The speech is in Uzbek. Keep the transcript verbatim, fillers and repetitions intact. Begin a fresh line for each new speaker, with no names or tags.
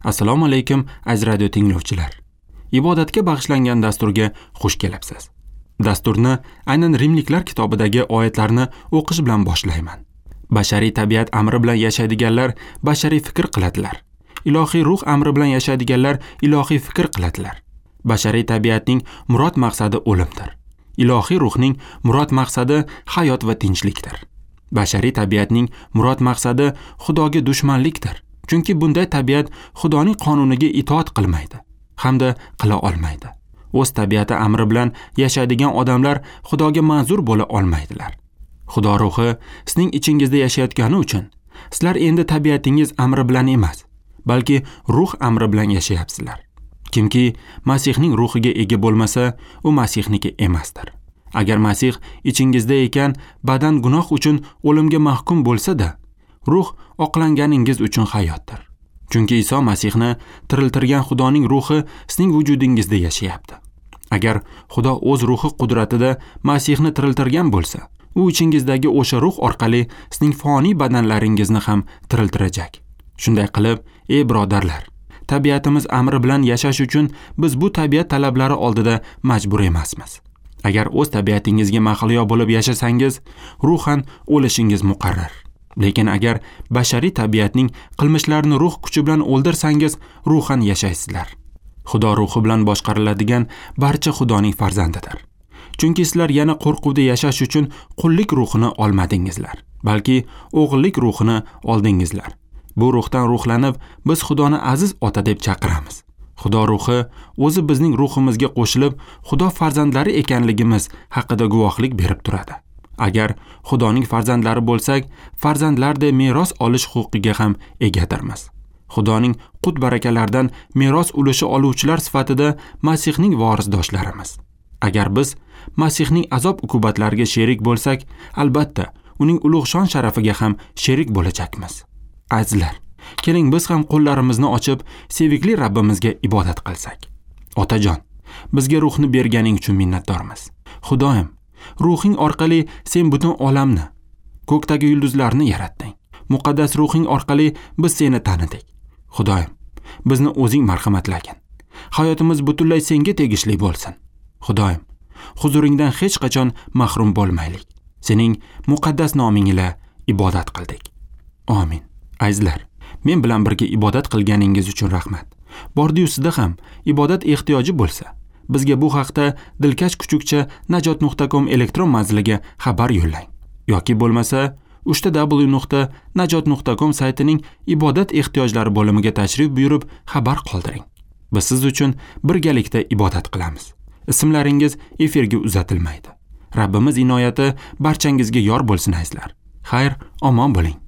Assalomu alaykum aziz radio tinglovchilar. Ibodatga bag'ishlangan dasturga xush kelibsiz. Dasturni aynan Rimliklar kitobidagi oyatlarni o'qish bilan boshlayman. Bashariy tabiat amri bilan yashaydiganlar bashariy fikr qiladilar. Ilohiy ruh amri bilan yashaydiganlar ilohiy fikr qiladilar. Bashariy tabiatning murod maqsadi o'limdir. Ilohiy ruhning murod maqsadi hayot va tinchlikdir. Bashariy tabiatning murod maqsadi Xudoga dushmanlikdir. Chunki bunday tabiat Xudoning qonuniga itoat qilmaydi hamda qila olmaydi. O'z tabiati amri bilan yashaydigan odamlar Xudoga manzur bo'la olmaydilar. Xudo ruhi sizning ichingizda yashayotgani uchun sizlar endi tabiatingiz amri bilan emas, balki ruh amri bilan yashayapsizlar. Kimki Masihning ruhiga ega bo'lmasa, u Masihning emasdir. Agar Masih ichingizda ekan, badan gunoh uchun o'limga mahkum bo'lsa-da, ruh oqlanganingiz uchun hayotdir. Chunki Iso Masihni tiriltirgan Xudoning ruhi sizning vujudingizda yashayapti. Agar Xudo o'z ruhi qudratida Masihni tiriltirgan bo'lsa, u ichingizdagi o'sha ruh orqali sizning foniy badanlaringizni ham tiriltirajak. Shunday qilib, ey birodarlar, tabiatimiz amri bilan yashash uchun biz bu tabiat talablari oldida majbur emasmiz. Agar o'z tabiatingizga mahliyo bo'lib yashasangiz, ruhan o'lishingiz muqarrar. Lekin agar bashariy tabiatning qilmishlarini ruh kuchi bilan o'ldirsangiz, ruhan yashaysizlar. Xudo ruhi bilan boshqariladigan barcha Xudoning farzandidir. Chunki sizlar yana qo'rquvda yashash uchun qullik ruhini olmadingizlar, balki o'g'illik ruhini oldingizlar. Bu ruhdan ruhlanib, biz Xudoni aziz ota deb chaqiramiz. Xudo ruhi o'zi bizning ruhimizga qo'shilib, Xudo farzandlari ekanligimiz haqida guvohlik berib turadi. Agar Xudoning farzandlari bo'lsak, farzandlarda meros olish huquqiga ham egadirmiz. Xudoning qut barakalardan meros ulushi oluvchilar sifatida Masihning vorisdoshlarimiz. Agar biz Masihning azob uqubatlariga sherik bo'lsak, albatta, uning ulug' shon sharafiga ham sherik bo'lajakmiz. Azizlar, keling biz ham qo'llarimizni ochib, sevikli Rabbimizga ibodat qilsak. Otajon, bizga ruhni berganing uchun minnatdormiz. Xudoyim, ruhing orqali sen butun olamni, ko'kdagi yulduzlarni yaratding. Muqaddas ruhing orqali biz seni tanidik. Xudoyim, bizni o'zing marhamatlagin. Hayotimiz butunlay senga tegishli bo'lsin. Xudoyim, huzuringdan hech qachon mahrum bo'lmaylik. Sening muqaddas noming ila ibodat qildik. Amin. Azizlar, men bilan birga ibodat qilganingiz uchun rahmat. Bordi-yu sizda ham ibodat ehtiyoji bo'lsa, bizga bu haqda dilkash kuchukcha najot nuqta com elektron manziliga xabar yo'llang. Yoki bo'lmasa, uch w nuqta najot nuqta com saytining ibodat ehtiyojlari bo'limiga tashrif buyurib xabar qoldiring. Biz siz uchun birgalikda ibodat qilamiz. Ismlaringiz efirga uzatilmaydi. Rabbimiz inoyati barchangizga yor bo'lsin azizlar. Xayr, omon bo'ling.